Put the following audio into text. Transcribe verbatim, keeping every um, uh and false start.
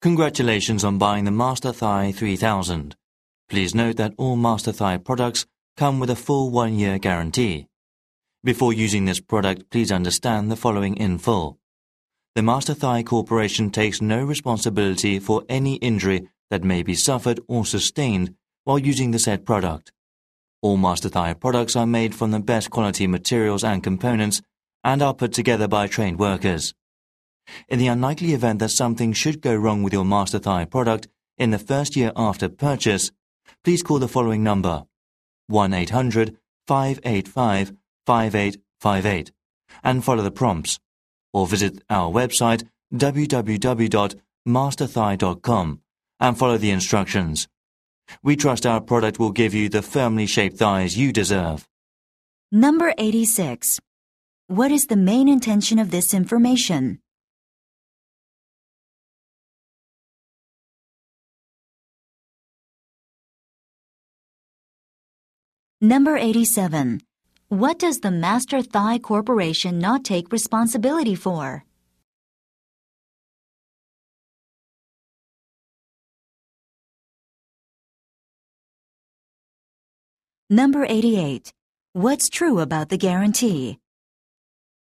Congratulations on buying the Master Thigh three thousand. Please note that all Master Thigh products come with a full one-year guarantee. Before using this product, please understand the following in full. The Master Thigh Corporation takes no responsibility for any injury that may be suffered or sustained while using the said product. All Master Thigh products are made from the best quality materials and components and are put together by trained workers. In the unlikely event that something should go wrong with your Master Thigh product in the first year after purchase, please call the following number, one eight hundred, five eight five, five eight five eight, and follow the prompts, or visit our website w w w dot master thigh dot com and follow the instructions. We trust our product will give you the firmly shaped thighs you deserve. Number eighty-six. What is the main intention of this information? Number eighty-seven. What does the Master Thigh Corporation not take responsibility for? Number eighty-eight. What's true about the guarantee?